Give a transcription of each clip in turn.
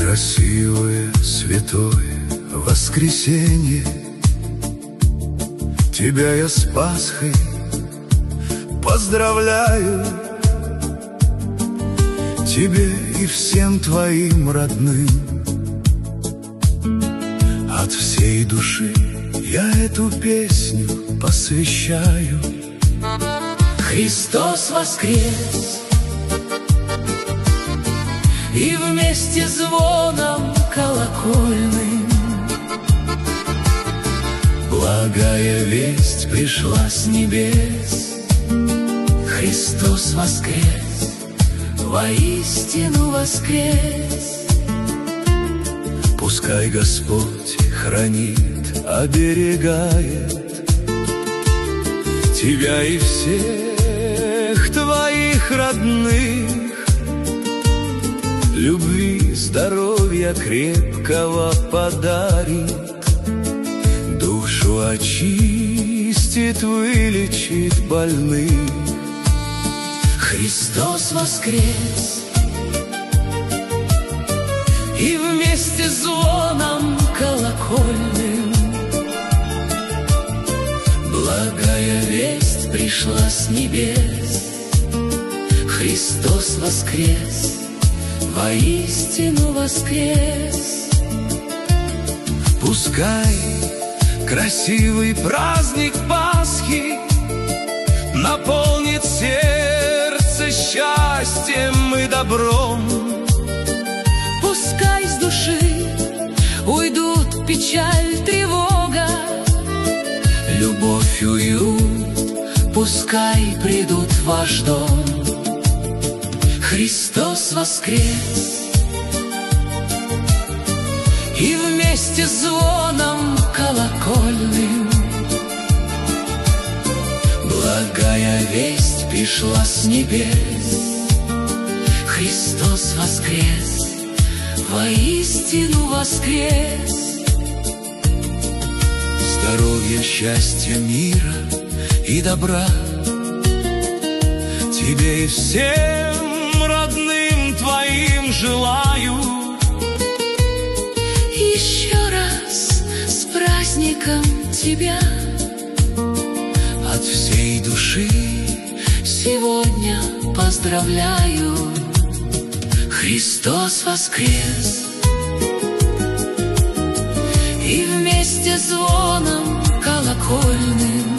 Красивое, святое воскресенье, тебя я с Пасхой поздравляю. Тебе и всем твоим родным от всей души я эту песню посвящаю. Христос воскрес, и вместе с звоном колокольным благая весть пришла с небес. Христос воскрес, воистину воскрес. Пускай Господь хранит, оберегает тебя и всех твоих родных. Любви, здоровья крепкого подарит, душу очистит, вылечит больных. Христос воскрес, и вместе с звоном колокольным благая весть пришла с небес. Христос воскрес, воистину воскрес. Пускай красивый праздник Пасхи наполнит сердце счастьем и добром. Пускай с души уйдут печаль, тревога, любовь, уют, пускай придут в ваш дом. Христос воскрес, и вместе с звоном колокольным благая весть пришла с небес. Христос воскрес, воистину воскрес. Здоровья, счастья, мира и добра тебе и всем родным твоим желаю. Еще раз с праздником тебя, от всей души сегодня поздравляю. Христос воскрес, и вместе с звоном колокольным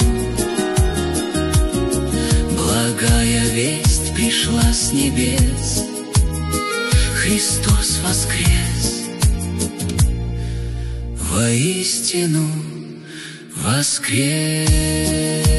благая весть пришла с небес. Христос воскрес, воистину воскрес.